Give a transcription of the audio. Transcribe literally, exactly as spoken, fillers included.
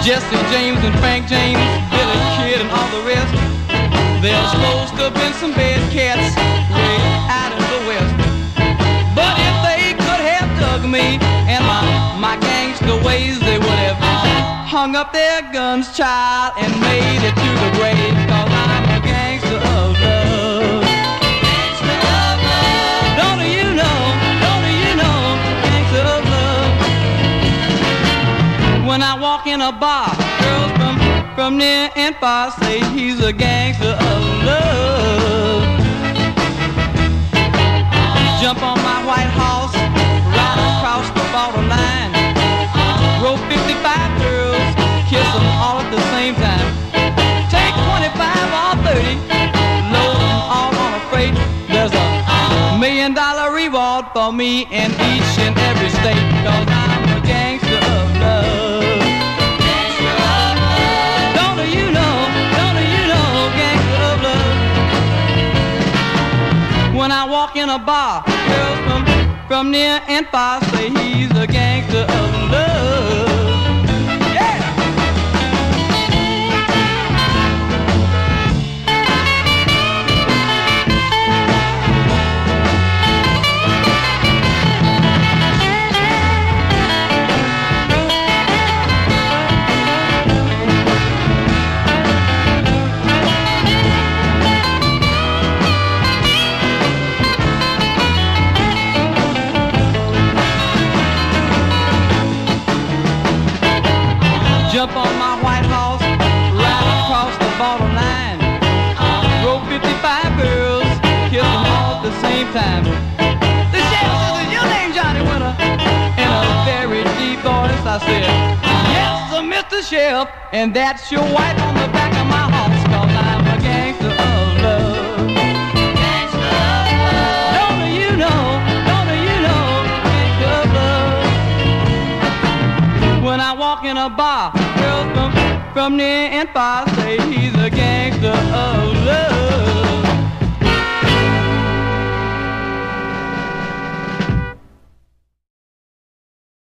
Jesse James and Frank James, Billy Kid and all the rest. They're supposed to have been some bad cats way out in the west. But if they could have dug me and my, my gangster ways, they would have hung up their guns, child, and made it to the grave. Cause I'm a gangster of love. Gangster of love. Don't you know, don't you know, gangster of love. When I walk in a bar, girls from, from near and far say he's a gangster of love. Jump on my white horse, ride across the borderline. Roll fifty-five girls, kiss them all at the same time. Take twenty-five or thirty, load them all on a freight. There's a million dollar reward for me in each and every state. Cause I'm a gangster of love. Gangster of love. Don't you know, don't you know, gangster of love. When I walk in a bar, girls from, from near and far say he's a gangster of love. Jump on my white horse, ride across the borderline. Roll fifty-five girls, kiss them all at the same time. The sheriff says, is your name Johnny Winter? In a very deep voice I said, yes, sir, Mister Sheriff, and that's your wife on the back of my horse. Cause I'm a gangster of love. Gangster of love. Don't you know, don't you know, gangster of love. When I walk in a bar, girls from, from near and far say he's a gangster of